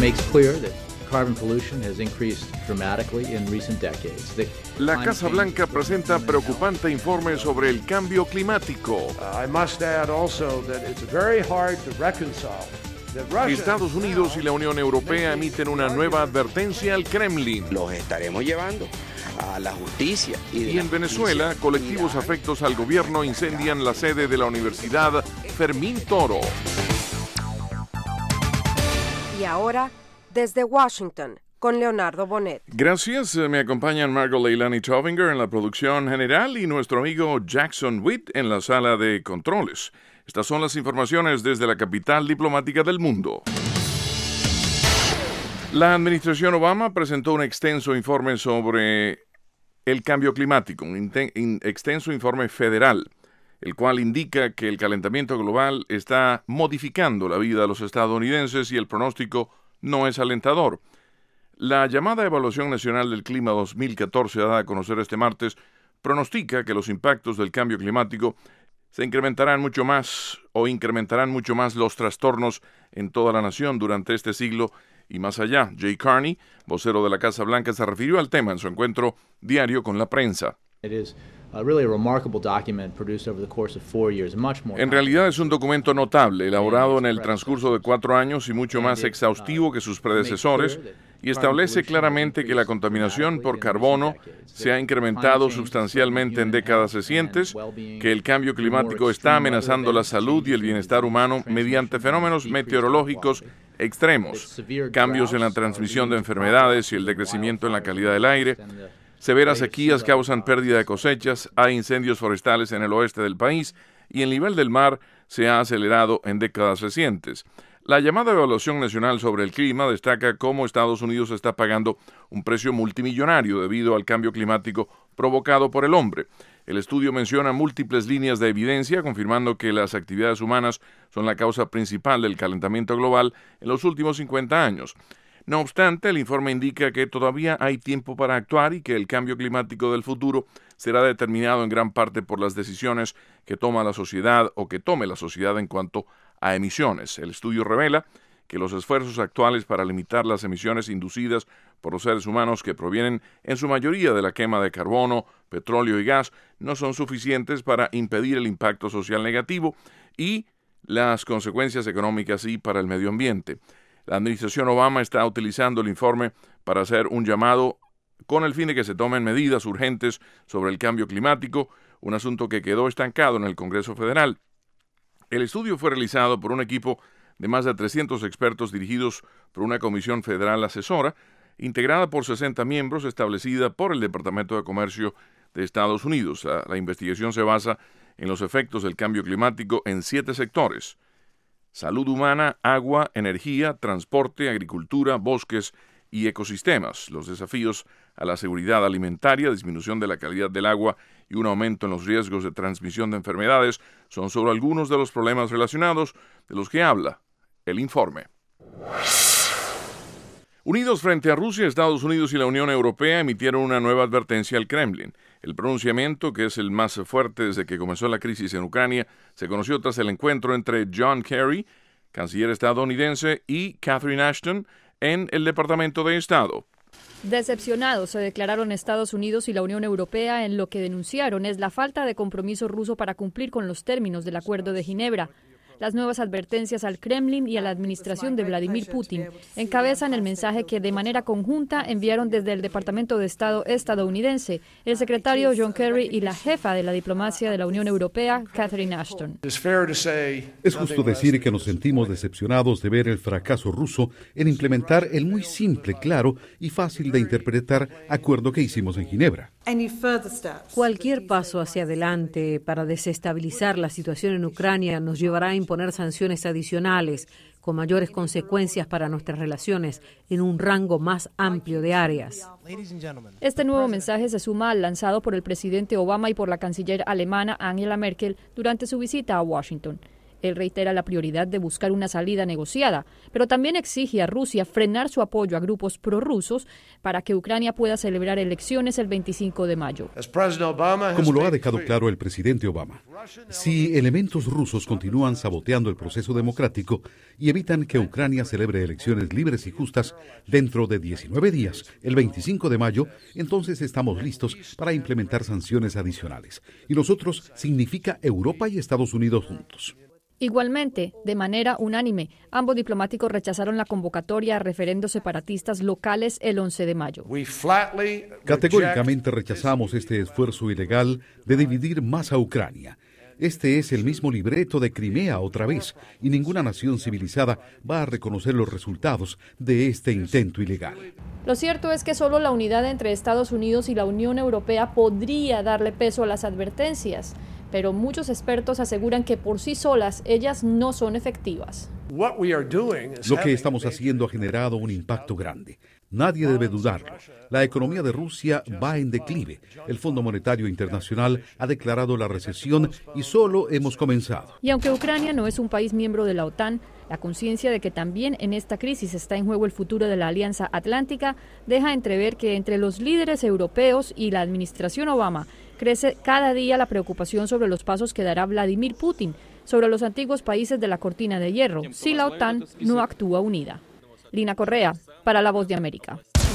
makes clear that carbon pollution has increased dramatically in recent decades. La Casa Blanca presenta preocupante informe sobre el cambio climático. I must add also that it's very hard to reconcile. Estados Unidos y la Unión Europea emiten una nueva advertencia al Kremlin. Los estaremos llevando a la justicia. Y en Venezuela, colectivos afectos al gobierno incendian la sede de la Universidad Fermín Toro. Y ahora, desde Washington, con Leonardo Bonet. Gracias. Me acompañan Margot Leilani Tovinger en la producción general y nuestro amigo Jackson Witt en la sala de controles. Estas son las informaciones desde la capital diplomática del mundo. La administración Obama presentó un extenso informe sobre el cambio climático, un extenso informe federal, el cual indica que el calentamiento global está modificando la vida de los estadounidenses y el pronóstico no es alentador. La llamada Evaluación Nacional del Clima 2014, dada a conocer este martes, pronostica que los impactos del cambio climático incrementarán mucho más los trastornos en toda la nación durante este siglo y más allá. Jay Carney, vocero de la Casa Blanca, se refirió al tema en su encuentro diario con la prensa. En realidad es un documento notable, elaborado en el transcurso de 4 años y mucho más exhaustivo que sus predecesores, y establece claramente que la contaminación por carbono se ha incrementado sustancialmente en décadas recientes, que el cambio climático está amenazando la salud y el bienestar humano mediante fenómenos meteorológicos extremos, cambios en la transmisión de enfermedades y el decrecimiento en la calidad del aire. Severas sequías causan pérdida de cosechas, hay incendios forestales en el oeste del país y el nivel del mar se ha acelerado en décadas recientes. La llamada Evaluación Nacional sobre el Clima destaca cómo Estados Unidos está pagando un precio multimillonario debido al cambio climático provocado por el hombre. El estudio menciona múltiples líneas de evidencia confirmando que las actividades humanas son la causa principal del calentamiento global en los últimos 50 años. No obstante, el informe indica que todavía hay tiempo para actuar y que el cambio climático del futuro será determinado en gran parte por las decisiones que toma la sociedad o que tome la sociedad en cuanto a emisiones. El estudio revela que los esfuerzos actuales para limitar las emisiones inducidas por los seres humanos que provienen en su mayoría de la quema de carbono, petróleo y gas no son suficientes para impedir el impacto social negativo y las consecuencias económicas y para el medio ambiente. La administración Obama está utilizando el informe para hacer un llamado con el fin de que se tomen medidas urgentes sobre el cambio climático, un asunto que quedó estancado en el Congreso Federal. El estudio fue realizado por un equipo de más de 300 expertos dirigidos por una comisión federal asesora, integrada por 60 miembros, establecida por el Departamento de Comercio de Estados Unidos. La investigación se basa en los efectos del cambio climático en 7 sectores: salud humana, agua, energía, transporte, agricultura, bosques y ecosistemas. Los desafíos a la seguridad alimentaria, disminución de la calidad del agua y un aumento en los riesgos de transmisión de enfermedades son solo algunos de los problemas relacionados de los que habla el informe. Unidos frente a Rusia, Estados Unidos y la Unión Europea emitieron una nueva advertencia al Kremlin. El pronunciamiento, que es el más fuerte desde que comenzó la crisis en Ucrania, se conoció tras el encuentro entre John Kerry, canciller estadounidense, y Catherine Ashton en el Departamento de Estado. Decepcionados se declararon Estados Unidos y la Unión Europea en lo que denunciaron es la falta de compromiso ruso para cumplir con los términos del Acuerdo de Ginebra. Las nuevas advertencias al Kremlin y a la administración de Vladimir Putin encabezan el mensaje que de manera conjunta enviaron desde el Departamento de Estado estadounidense, el secretario John Kerry y la jefa de la diplomacia de la Unión Europea, Catherine Ashton. Es justo decir que nos sentimos decepcionados de ver el fracaso ruso en implementar el muy simple, claro y fácil de interpretar acuerdo que hicimos en Ginebra. Cualquier paso hacia adelante para desestabilizar la situación en Ucrania nos llevará a imponer sanciones adicionales con mayores consecuencias para nuestras relaciones en un rango más amplio de áreas. Este nuevo mensaje se suma al lanzado por el presidente Obama y por la canciller alemana Angela Merkel durante su visita a Washington. Él reitera la prioridad de buscar una salida negociada, pero también exige a Rusia frenar su apoyo a grupos prorrusos para que Ucrania pueda celebrar elecciones el 25 de mayo. Como lo ha dejado claro el presidente Obama, si elementos rusos continúan saboteando el proceso democrático y evitan que Ucrania celebre elecciones libres y justas dentro de 19 días, el 25 de mayo, entonces estamos listos para implementar sanciones adicionales. Y nosotros significa Europa y Estados Unidos juntos. Igualmente, de manera unánime, ambos diplomáticos rechazaron la convocatoria a referendos separatistas locales el 11 de mayo. Categóricamente rechazamos este esfuerzo ilegal de dividir más a Ucrania. Este es el mismo libreto de Crimea otra vez, y ninguna nación civilizada va a reconocer los resultados de este intento ilegal. Lo cierto es que solo la unidad entre Estados Unidos y la Unión Europea podría darle peso a las advertencias, pero muchos expertos aseguran que por sí solas ellas no son efectivas. Lo que estamos haciendo ha generado un impacto grande. Nadie debe dudarlo. La economía de Rusia va en declive. El Fondo Monetario Internacional ha declarado la recesión y solo hemos comenzado. Y aunque Ucrania no es un país miembro de la OTAN, la conciencia de que también en esta crisis está en juego el futuro de la Alianza Atlántica deja entrever que entre los líderes europeos y la administración Obama crece cada día la preocupación sobre los pasos que dará Vladimir Putin sobre los antiguos países de la cortina de hierro si la OTAN no actúa unida. Lina Correa, para La Voz de América.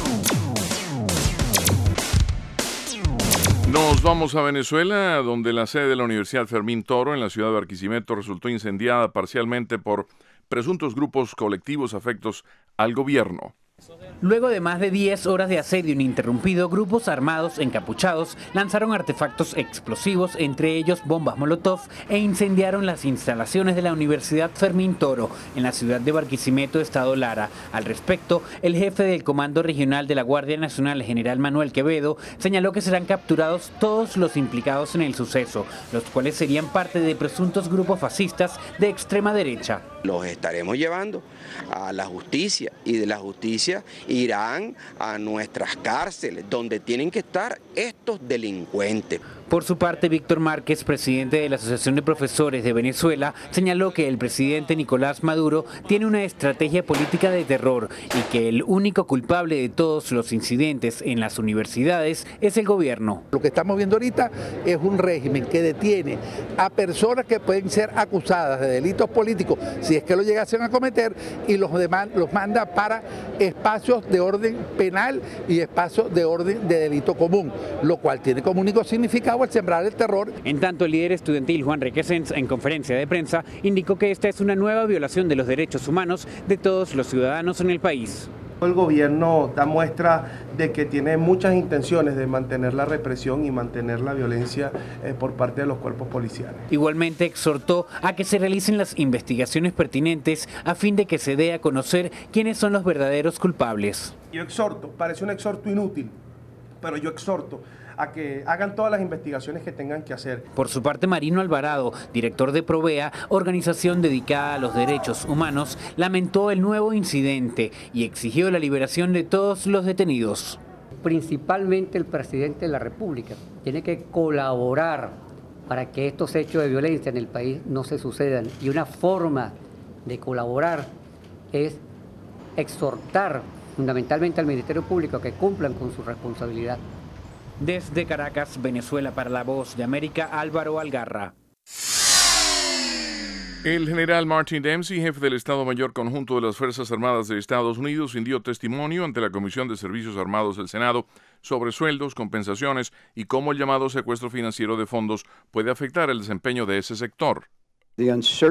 Nos vamos a Venezuela, donde la sede de la Universidad Fermín Toro en la ciudad de Barquisimeto resultó incendiada parcialmente por presuntos grupos colectivos afectos al gobierno. Luego de más de 10 horas de asedio ininterrumpido, grupos armados encapuchados lanzaron artefactos explosivos, entre ellos bombas Molotov, e incendiaron las instalaciones de la Universidad Fermín Toro en la ciudad de Barquisimeto, estado Lara. Al respecto, el jefe del Comando Regional de la Guardia Nacional, general Manuel Quevedo, señaló que serán capturados todos los implicados en el suceso, los cuales serían parte de presuntos grupos fascistas de extrema derecha. Los estaremos llevando a la justicia y de la justicia irán a nuestras cárceles donde tienen que estar estos delincuentes. Por su parte, Víctor Márquez, presidente de la Asociación de Profesores de Venezuela, señaló que el presidente Nicolás Maduro tiene una estrategia política de terror y que el único culpable de todos los incidentes en las universidades es el gobierno. Lo que estamos viendo ahorita es un régimen que detiene a personas que pueden ser acusadas de delitos políticos, si es que lo llegasen a cometer, y los manda para espacios de orden penal y espacios de orden de delito común, lo cual tiene como único significado al sembrar el terror. En tanto, el líder estudiantil Juan Requesens, en conferencia de prensa, indicó que esta es una nueva violación de los derechos humanos de todos los ciudadanos en el país. El gobierno da muestra de que tiene muchas intenciones de mantener la represión y mantener la violencia por parte de los cuerpos policiales. Igualmente exhortó a que se realicen las investigaciones pertinentes a fin de que se dé a conocer quiénes son los verdaderos culpables. Yo exhorto, parece un exhorto inútil, pero yo exhorto a que hagan todas las investigaciones que tengan que hacer. Por su parte, Marino Alvarado, director de Provea, organización dedicada a los derechos humanos, lamentó el nuevo incidente y exigió la liberación de todos los detenidos. Principalmente el presidente de la República tiene que colaborar para que estos hechos de violencia en el país no se sucedan. Y una forma de colaborar es exhortar fundamentalmente al Ministerio Público a que cumplan con su responsabilidad. Desde Caracas, Venezuela, para La Voz de América, Álvaro Algarra. El general Martin Dempsey, jefe del Estado Mayor Conjunto de las Fuerzas Armadas de Estados Unidos, rindió testimonio ante la Comisión de Servicios Armados del Senado sobre sueldos, compensaciones y cómo el llamado secuestro financiero de fondos puede afectar el desempeño de ese sector. La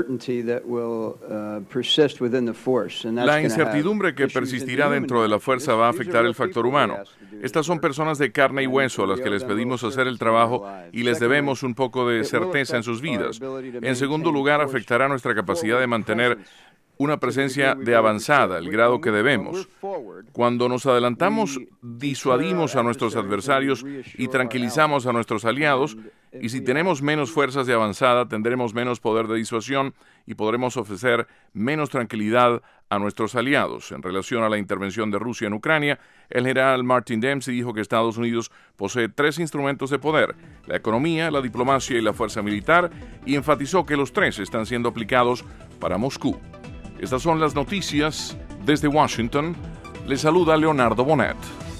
incertidumbre que persistirá dentro de la fuerza va a afectar el factor humano. Estas son personas de carne y hueso a las que les pedimos hacer el trabajo y les debemos un poco de certeza en sus vidas. En segundo lugar, afectará nuestra capacidad de mantener una presencia de avanzada, el grado que debemos. Cuando nos adelantamos, disuadimos a nuestros adversarios y tranquilizamos a nuestros aliados, y si tenemos menos fuerzas de avanzada, tendremos menos poder de disuasión y podremos ofrecer menos tranquilidad a nuestros aliados. En relación a la intervención de Rusia en Ucrania, el general Martin Dempsey dijo que Estados Unidos posee 3 instrumentos de poder: la economía, la diplomacia y la fuerza militar, y enfatizó que los 3 están siendo aplicados para Moscú. Estas son las noticias desde Washington. Les saluda Leonardo Bonet.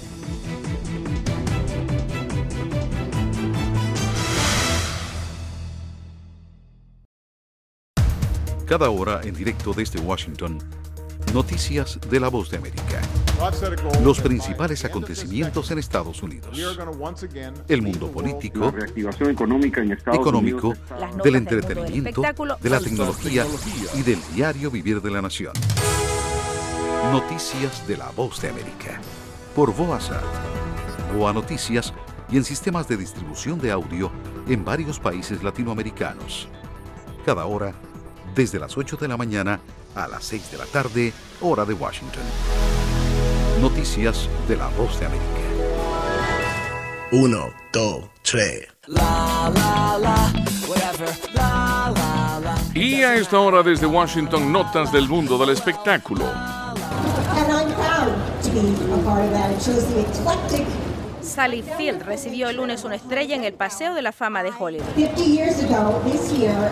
Cada hora en directo desde Washington, noticias de La Voz de América. Los principales acontecimientos en Estados Unidos. El mundo político, la reactivación económica en Estados económico, Unidos, del entretenimiento, de la tecnología y del diario vivir de la nación. Noticias de La Voz de América. Por VOA, VOA Noticias y en sistemas de distribución de audio en varios países latinoamericanos. Cada hora, desde las 8 de la mañana a las 6 de la tarde, hora de Washington. Noticias de La Voz de América. 1, 2, 3. Y a esta hora desde Washington, notas del mundo del espectáculo. Sally Field recibió el lunes una estrella en el Paseo de la Fama de Hollywood. 50 years ago, this year,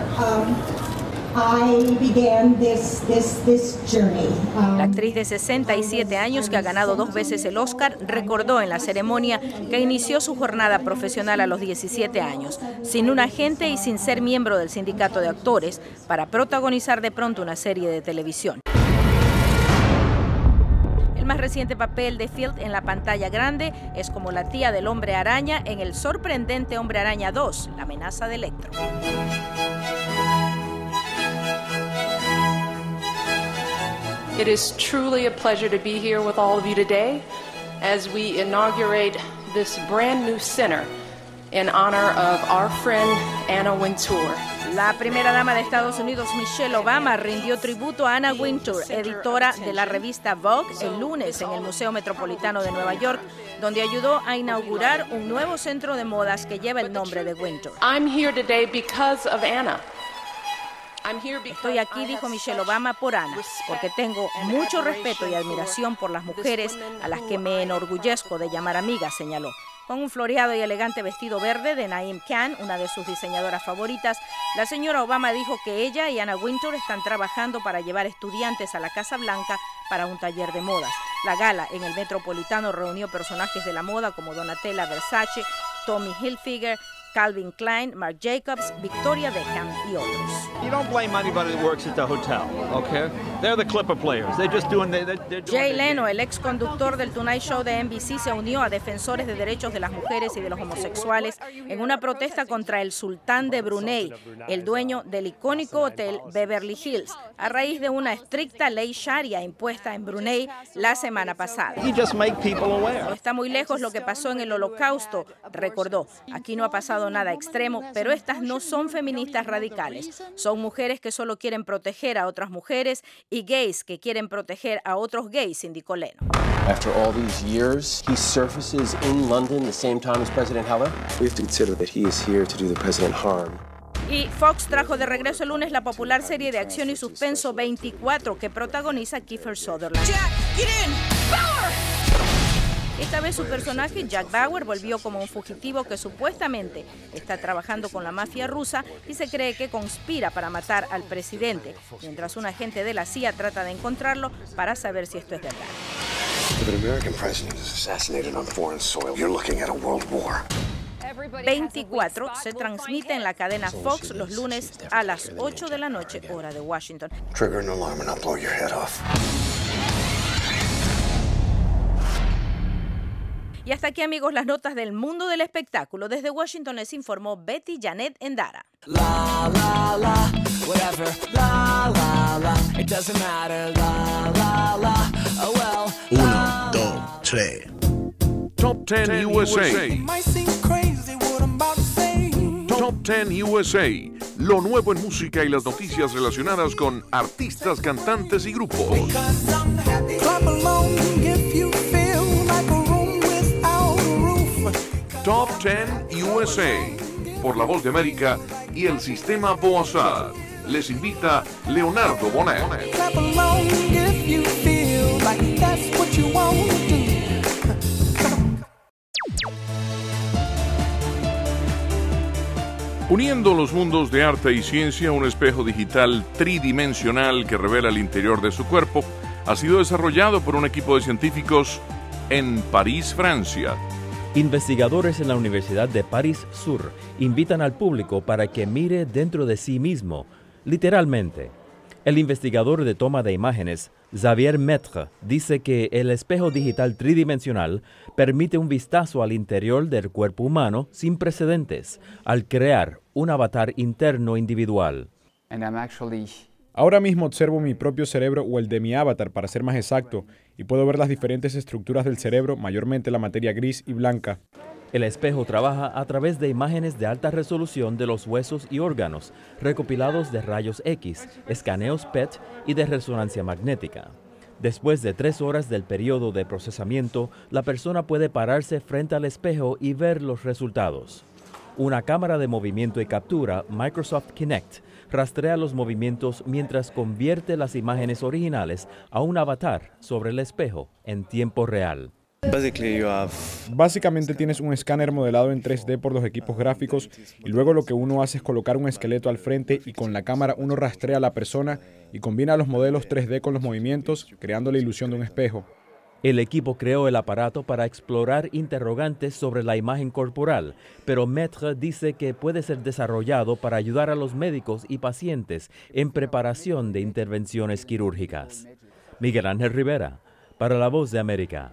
I began this journey. La actriz de 67 años, que ha ganado 2 veces el Oscar, recordó en la ceremonia que inició su jornada profesional a los 17 años, sin un agente y sin ser miembro del sindicato de actores, para protagonizar de pronto una serie de televisión. El más reciente papel de Field en la pantalla grande es como la tía del Hombre Araña en el sorprendente Hombre Araña 2, La amenaza de Electro. It is truly a pleasure to be here with all of you today as we inaugurate this brand new center in honor of our friend Anna Wintour. La primera dama de Estados Unidos, Michelle Obama, rindió tributo a Anna Wintour, editora de la revista Vogue, el lunes en el Museo Metropolitano de Nueva York, donde ayudó a inaugurar un nuevo centro de modas que lleva el nombre de Wintour. I'm here today because of Anna. Estoy aquí, dijo Michelle Obama, por Ana, porque tengo mucho respeto y admiración por las mujeres a las que me enorgullezco de llamar amigas, señaló. Con un floreado y elegante vestido verde de Naeem Khan, una de sus diseñadoras favoritas, la señora Obama dijo que ella y Anna Wintour están trabajando para llevar estudiantes a la Casa Blanca para un taller de modas. La gala en el Metropolitano reunió personajes de la moda como Donatella Versace, Tommy Hilfiger, Calvin Klein, Marc Jacobs, Victoria Beckham y otros. You don't blame anybody that works at the hotel, okay? They're the Clipper players. They're just doing Jay Leno, el ex conductor del Tonight Show de NBC, se unió a defensores de derechos de las mujeres y de los homosexuales en una protesta contra el sultán de Brunei, el dueño del icónico hotel Beverly Hills, a raíz de una estricta ley sharia impuesta en Brunei la semana pasada. You just make people aware. No está muy lejos lo que pasó en el Holocausto, recordó. Aquí no ha pasado nada extremo, pero estas no son feministas radicales. Son mujeres que solo quieren proteger a otras mujeres y gays que quieren proteger a otros gays, indicó Leno. After all these years, he surfaces in London the same time as President Heller. We have to consider that he is here to do the president harm. Y Fox trajo de regreso el lunes la popular serie de acción y suspenso 24 que protagoniza Kiefer Sutherland. Jack, get in! Power! Esta vez su personaje, Jack Bauer, volvió como un fugitivo que supuestamente está trabajando con la mafia rusa y se cree que conspira para matar al presidente, mientras un agente de la CIA trata de encontrarlo para saber si esto es verdad. If an American president is assassinated on foreign soil, you're looking at a world war. 24 se transmite en la cadena Fox los lunes a las 8 de la noche, hora de Washington. Trigger an alarm and I'll blow your head off. Y hasta aquí, amigos, las notas del mundo del espectáculo. Desde Washington les informó Betty Janet Endara. La, la, la, whatever. La, la, la, it doesn't matter. La, la, la, oh well. 1, 2, 3. Top 10 USA. It might seem crazy what I'm about to say. Top 10 USA. lo nuevo en música y las noticias relacionadas con artistas, cantantes y grupos. Top 10 USA por La Voz de América y el Sistema Boazar. Les invita Leonardo Bonet. Uniendo los mundos de arte y ciencia, un espejo digital tridimensional que revela el interior de su cuerpo ha sido desarrollado por un equipo de científicos en París, Francia. Investigadores en la Universidad de París Sur invitan al público para que mire dentro de sí mismo, literalmente. El investigador de toma de imágenes, Xavier Maître, dice que el espejo digital tridimensional permite un vistazo al interior del cuerpo humano sin precedentes, al crear un avatar interno individual. Ahora mismo observo mi propio cerebro o el de mi avatar, para ser más exacto, y puedo ver las diferentes estructuras del cerebro, mayormente la materia gris y blanca. El espejo trabaja a través de imágenes de alta resolución de los huesos y órganos, recopilados de rayos X, escaneos PET y de resonancia magnética. Después de 3 horas del periodo de procesamiento, la persona puede pararse frente al espejo y ver los resultados. Una cámara de movimiento y captura, Microsoft Kinect, rastrea los movimientos mientras convierte las imágenes originales a un avatar sobre el espejo en tiempo real. Básicamente tienes un escáner modelado en 3D por los equipos gráficos y luego lo que uno hace es colocar un esqueleto al frente y con la cámara uno rastrea a la persona y combina los modelos 3D con los movimientos, creando la ilusión de un espejo. El equipo creó el aparato para explorar interrogantes sobre la imagen corporal, pero Maître dice que puede ser desarrollado para ayudar a los médicos y pacientes en preparación de intervenciones quirúrgicas. Miguel Ángel Rivera, para La Voz de América.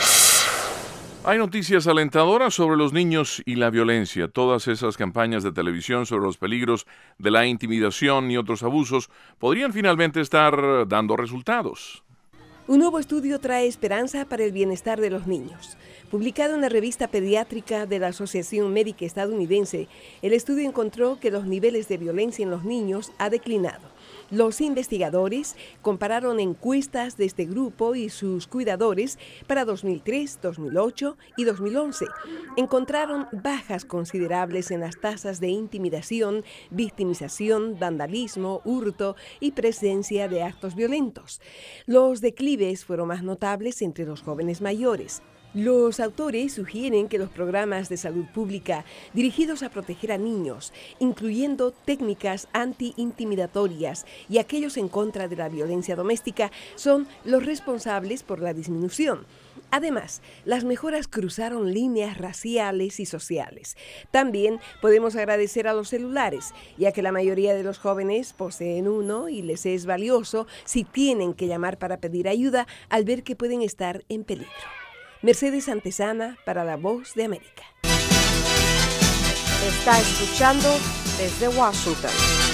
Hay noticias alentadoras sobre los niños y la violencia. Todas esas campañas de televisión sobre los peligros de la intimidación y otros abusos podrían finalmente estar dando resultados. Un nuevo estudio trae esperanza para el bienestar de los niños. Publicado en la revista pediátrica de la Asociación Médica Estadounidense, el estudio encontró que los niveles de violencia en los niños ha declinado. Los investigadores compararon encuestas de este grupo y sus cuidadores para 2003, 2008 y 2011. Encontraron bajas considerables en las tasas de intimidación, victimización, vandalismo, hurto y presencia de actos violentos. Los declives fueron más notables entre los jóvenes mayores. Los autores sugieren que los programas de salud pública dirigidos a proteger a niños, incluyendo técnicas anti-intimidatorias y aquellos en contra de la violencia doméstica, son los responsables por la disminución. Además, las mejoras cruzaron líneas raciales y sociales. También podemos agradecer a los celulares, ya que la mayoría de los jóvenes poseen uno y les es valioso si tienen que llamar para pedir ayuda al ver que pueden estar en peligro. Mercedes Antesana para La Voz de América. Está escuchando desde Washington.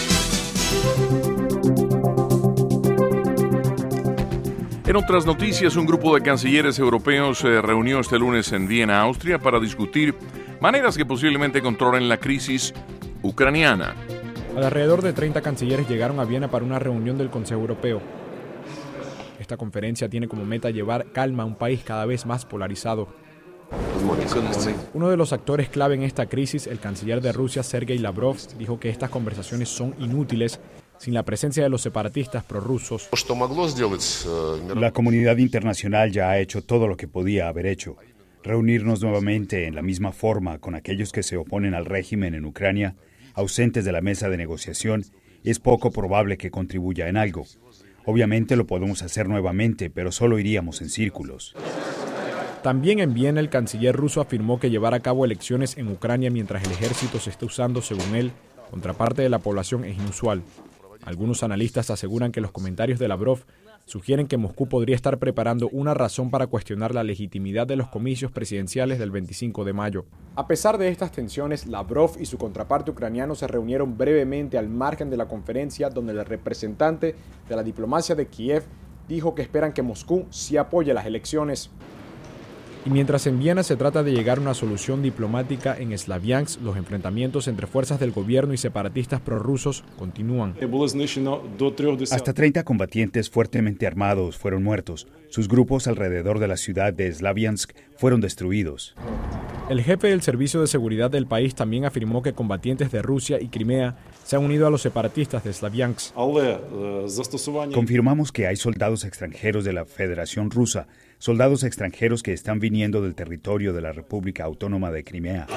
En otras noticias, un grupo de cancilleres europeos se reunió este lunes en Viena, Austria, para discutir maneras que posiblemente controlen la crisis ucraniana. Alrededor de 30 cancilleres llegaron a Viena para una reunión del Consejo Europeo. Esta conferencia tiene como meta llevar calma a un país cada vez más polarizado. Uno de los actores clave en esta crisis, el canciller de Rusia, Sergei Lavrov, dijo que estas conversaciones son inútiles sin la presencia de los separatistas prorrusos. La comunidad internacional ya ha hecho todo lo que podía haber hecho. Reunirnos nuevamente en la misma forma con aquellos que se oponen al régimen en Ucrania, ausentes de la mesa de negociación, es poco probable que contribuya en algo. Obviamente lo podemos hacer nuevamente, pero solo iríamos en círculos. También en Viena, el canciller ruso afirmó que llevar a cabo elecciones en Ucrania mientras el ejército se está usando, según él, contra parte de la población es inusual. Algunos analistas aseguran que los comentarios de Lavrov sugieren que Moscú podría estar preparando una razón para cuestionar la legitimidad de los comicios presidenciales del 25 de mayo. A pesar de estas tensiones, Lavrov y su contraparte ucraniano se reunieron brevemente al margen de la conferencia, donde el representante de la diplomacia de Kiev dijo que esperan que Moscú sí apoye las elecciones. Y mientras en Viena se trata de llegar a una solución diplomática, en Slaviansk los enfrentamientos entre fuerzas del gobierno y separatistas prorrusos continúan. Hasta 30 combatientes fuertemente armados fueron muertos. Sus grupos alrededor de la ciudad de Slaviansk fueron destruidos. El jefe del Servicio de Seguridad del país también afirmó que combatientes de Rusia y Crimea se han unido a los separatistas de Slaviansk. Confirmamos que hay soldados extranjeros de la Federación Rusa, soldados extranjeros que están viniendo del territorio de la República Autónoma de Crimea.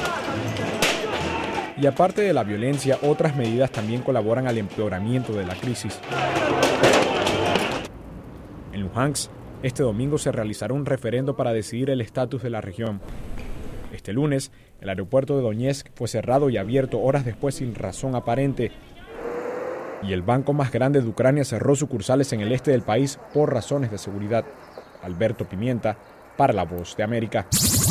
Y aparte de la violencia, otras medidas también colaboran al empeoramiento de la crisis. En Luhansk, este domingo se realizará un referendo para decidir el estatus de la región. Este lunes, el aeropuerto de Donetsk fue cerrado y abierto horas después sin razón aparente. Y el banco más grande de Ucrania cerró sucursales en el este del país por razones de seguridad. Alberto Pimienta, para La Voz de América.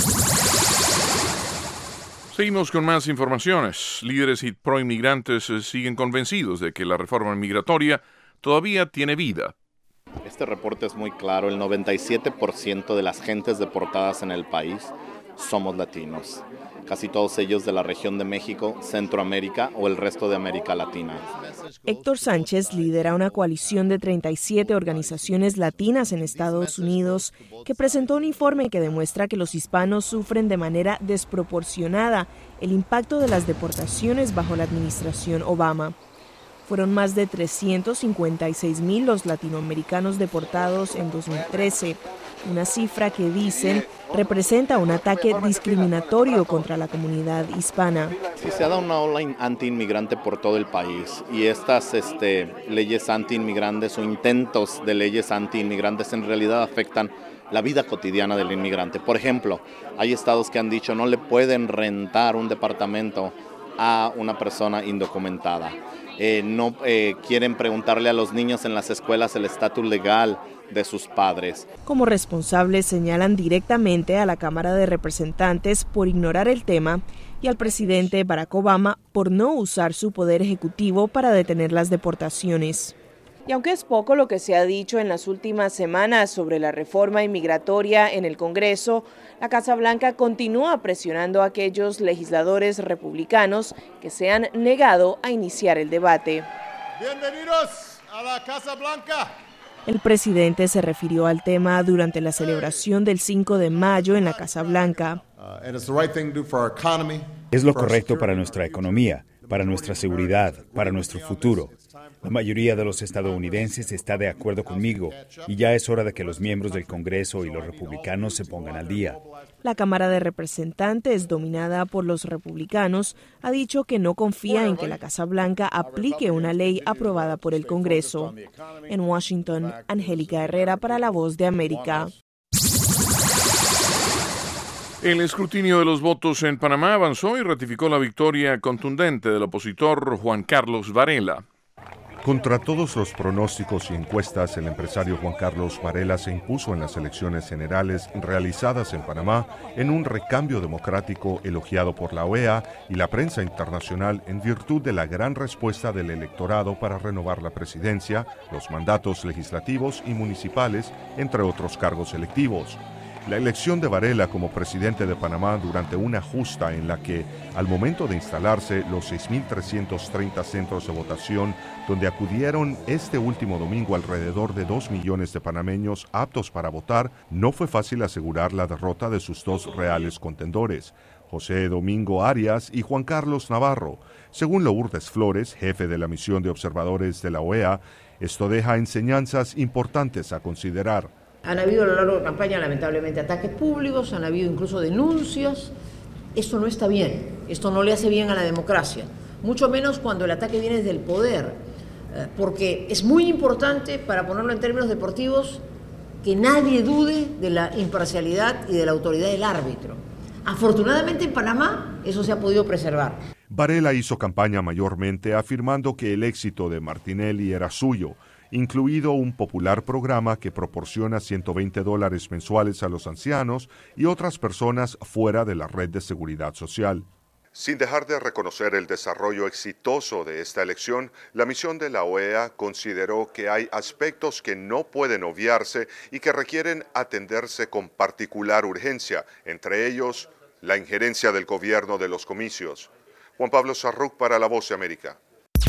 Seguimos con más informaciones. Líderes y proinmigrantes siguen convencidos de que la reforma migratoria todavía tiene vida. Este reporte es muy claro. El 97% de las gentes deportadas en el país somos latinos. Casi todos ellos de la región de México, Centroamérica o el resto de América Latina. Héctor Sánchez lidera una coalición de 37 organizaciones latinas en Estados Unidos que presentó un informe que demuestra que los hispanos sufren de manera desproporcionada el impacto de las deportaciones bajo la administración Obama. Fueron más de 356,000 los latinoamericanos deportados en 2013, una cifra que dicen representa un ataque discriminatorio contra la comunidad hispana. Sí, se ha dado una ola anti-inmigrante por todo el país y estas leyes anti-inmigrantes o intentos de leyes anti-inmigrantes en realidad afectan la vida cotidiana del inmigrante. Por ejemplo, hay estados que han dicho no le pueden rentar un departamento a una persona indocumentada. No quieren preguntarle a los niños en las escuelas el estatus legal de sus padres. Como responsables señalan directamente a la Cámara de Representantes por ignorar el tema y al presidente Barack Obama por no usar su poder ejecutivo para detener las deportaciones. Y aunque es poco lo que se ha dicho en las últimas semanas sobre la reforma inmigratoria en el Congreso, la Casa Blanca continúa presionando a aquellos legisladores republicanos que se han negado a iniciar el debate. Bienvenidos a la Casa Blanca. El presidente se refirió al tema durante la celebración del 5 de mayo en la Casa Blanca. Es lo correcto para nuestra economía, para nuestra seguridad, para nuestro futuro. La mayoría de los estadounidenses está de acuerdo conmigo y ya es hora de que los miembros del Congreso y los republicanos se pongan al día. La Cámara de Representantes, dominada por los republicanos, ha dicho que no confía en que la Casa Blanca aplique una ley aprobada por el Congreso. En Washington, Angélica Herrera para La Voz de América. El escrutinio de los votos en Panamá avanzó y ratificó la victoria contundente del opositor Juan Carlos Varela. Contra todos los pronósticos y encuestas, el empresario Juan Carlos Varela se impuso en las elecciones generales realizadas en Panamá en un recambio democrático elogiado por la OEA y la prensa internacional en virtud de la gran respuesta del electorado para renovar la presidencia, los mandatos legislativos y municipales, entre otros cargos electivos. La elección de Varela como presidente de Panamá durante una justa en la que, al momento de instalarse, los 6.330 centros de votación donde acudieron este último domingo alrededor de 2 millones de panameños aptos para votar, no fue fácil asegurar la derrota de sus dos reales contendores, José Domingo Arias y Juan Carlos Navarro. Según Lourdes Flores, jefe de la misión de observadores de la OEA, esto deja enseñanzas importantes a considerar. Han habido a lo largo de la campaña, lamentablemente, ataques públicos, han habido incluso denuncias. Esto no está bien, esto no le hace bien a la democracia, mucho menos cuando el ataque viene desde el poder, porque es muy importante, para ponerlo en términos deportivos, que nadie dude de la imparcialidad y de la autoridad del árbitro. Afortunadamente en Panamá eso se ha podido preservar. Varela hizo campaña mayormente afirmando que el éxito de Martinelli era suyo, incluido un popular programa que proporciona $120 mensuales a los ancianos y otras personas fuera de la red de seguridad social. Sin dejar de reconocer el desarrollo exitoso de esta elección, la misión de la OEA consideró que hay aspectos que no pueden obviarse y que requieren atenderse con particular urgencia, entre ellos la injerencia del gobierno de los comicios. Juan Pablo Sarruc para La Voz de América.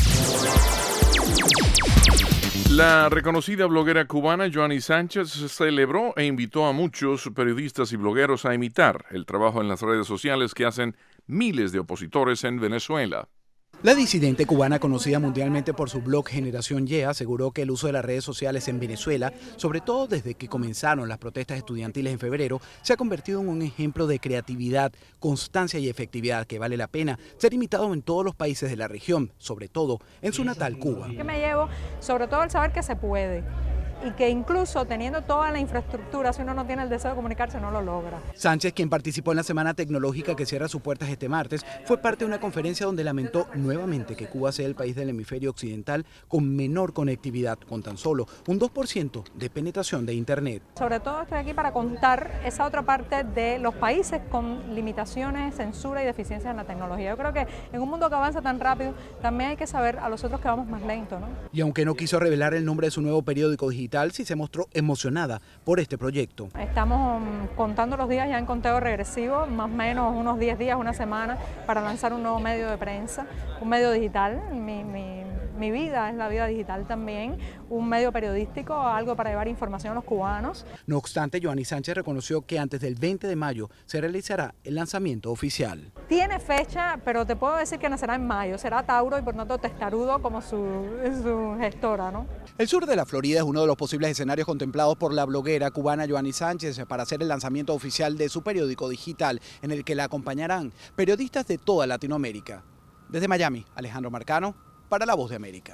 La reconocida bloguera cubana Joanny Sánchez celebró e invitó a muchos periodistas y blogueros a imitar el trabajo en las redes sociales que hacen miles de opositores en Venezuela. La disidente cubana, conocida mundialmente por su blog Generación Y, aseguró que el uso de las redes sociales en Venezuela, sobre todo desde que comenzaron las protestas estudiantiles en febrero, se ha convertido en un ejemplo de creatividad, constancia y efectividad que vale la pena ser imitado en todos los países de la región, sobre todo en su natal Cuba. ¿Qué me llevo? Sobre todo el saber que se puede. Y que incluso teniendo toda la infraestructura, si uno no tiene el deseo de comunicarse, no lo logra. Sánchez, quien participó en la Semana Tecnológica que cierra sus puertas este martes, fue parte de una conferencia donde lamentó nuevamente que Cuba sea el país del hemisferio occidental con menor conectividad, con tan solo un 2% de penetración de Internet. Sobre todo estoy aquí para contar esa otra parte de los países con limitaciones, censura y deficiencias en la tecnología. Yo creo que en un mundo que avanza tan rápido, también hay que saber a los otros que vamos más lento, ¿no? Y aunque no quiso revelar el nombre de su nuevo periódico digital, sí se mostró emocionada por este proyecto. Estamos contando los días ya en conteo regresivo, más o menos unos 10 días, una semana, para lanzar un nuevo medio de prensa, un medio digital. Mi vida es la vida digital también, un medio periodístico, algo para llevar información a los cubanos. No obstante, Joanny Sánchez reconoció que antes del 20 de mayo se realizará el lanzamiento oficial. Tiene fecha, pero te puedo decir que nacerá en mayo. Será Tauro y por tanto testarudo como su gestora, ¿no? El sur de la Florida es uno de los posibles escenarios contemplados por la bloguera cubana Joanny Sánchez para hacer el lanzamiento oficial de su periódico digital, en el que la acompañarán periodistas de toda Latinoamérica. Desde Miami, Alejandro Marcano, para La Voz de América.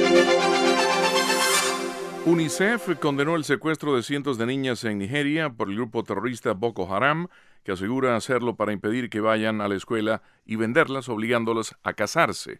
UNICEF condenó el secuestro de cientos de niñas en Nigeria por el grupo terrorista Boko Haram, que asegura hacerlo para impedir que vayan a la escuela y venderlas, obligándolas a casarse.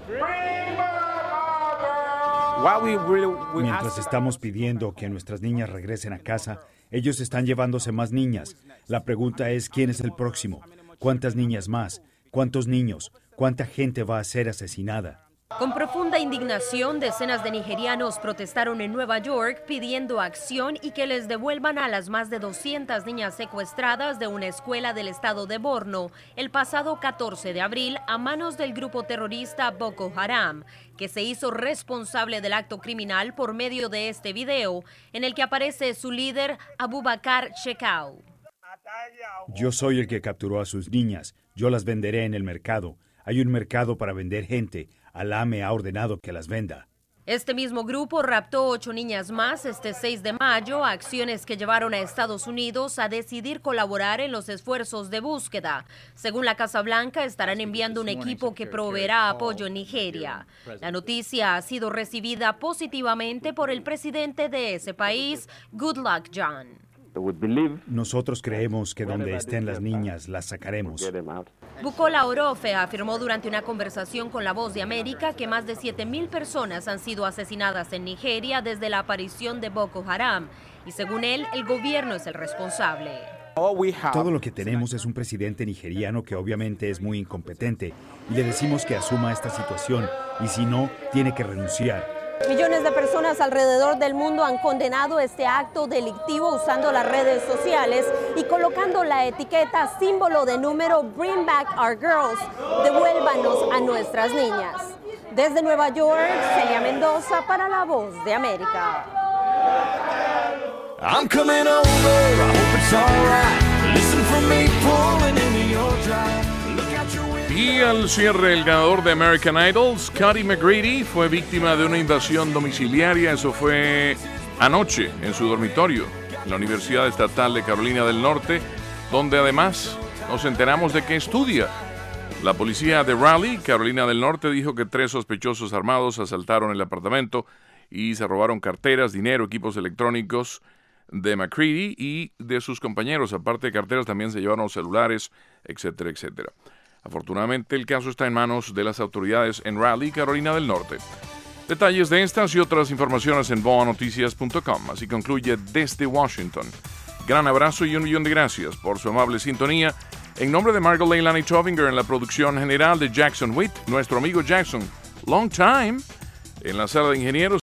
Mientras estamos pidiendo que nuestras niñas regresen a casa, ellos están llevándose más niñas. La pregunta es, ¿quién es el próximo? ¿Cuántas niñas más? ¿Cuántos niños? ¿Cuánta gente va a ser asesinada? Con profunda indignación, decenas de nigerianos protestaron en Nueva York pidiendo acción y que les devuelvan a las más de 200 niñas secuestradas de una escuela del estado de Borno el pasado 14 de abril a manos del grupo terrorista Boko Haram, que se hizo responsable del acto criminal por medio de este video, en el que aparece su líder Abubakar Shekau. Yo soy el que capturó a sus niñas. Yo las venderé en el mercado. Hay un mercado para vender gente. Alá me ha ordenado que las venda. Este mismo grupo raptó 8 niñas más este 6 de mayo, acciones que llevaron a Estados Unidos a decidir colaborar en los esfuerzos de búsqueda. Según la Casa Blanca, estarán enviando un equipo que proveerá apoyo en Nigeria. La noticia ha sido recibida positivamente por el presidente de ese país, Goodluck Jonathan. Nosotros creemos que donde estén las niñas, las sacaremos. Bukola Orofe afirmó durante una conversación con La Voz de América que más de 7,000 personas han sido asesinadas en Nigeria desde la aparición de Boko Haram y según él, el gobierno es el responsable. Todo lo que tenemos es un presidente nigeriano que obviamente es muy incompetente y le decimos que asuma esta situación y si no, tiene que renunciar. Millones de personas alrededor del mundo han condenado este acto delictivo usando las redes sociales y colocando la etiqueta símbolo de número Bring Back Our Girls, devuélvanos a nuestras niñas. Desde Nueva York, Celia Mendoza para La Voz de América. I'm coming over, I hope it's all right. Listen for me pulling into your drive. Y al cierre, el ganador de American Idol, Scotty McGrady, fue víctima de una invasión domiciliaria. Eso fue anoche en su dormitorio, en la Universidad Estatal de Carolina del Norte, donde además nos enteramos de que estudia. La policía de Raleigh, Carolina del Norte, dijo que 3 sospechosos armados asaltaron el apartamento y se robaron carteras, dinero, equipos electrónicos de McCready y de sus compañeros. Aparte de carteras, también se llevaron celulares, etcétera, etcétera. Afortunadamente, el caso está en manos de las autoridades en Raleigh, Carolina del Norte. Detalles de estas y otras informaciones en boanoticias.com. Así concluye Desde Washington. Gran abrazo y 1 millón de gracias por su amable sintonía En nombre de Margot Leilani Tovinger en la producción general de Jackson Witt, nuestro amigo Jackson, long time, en la sala de ingenieros.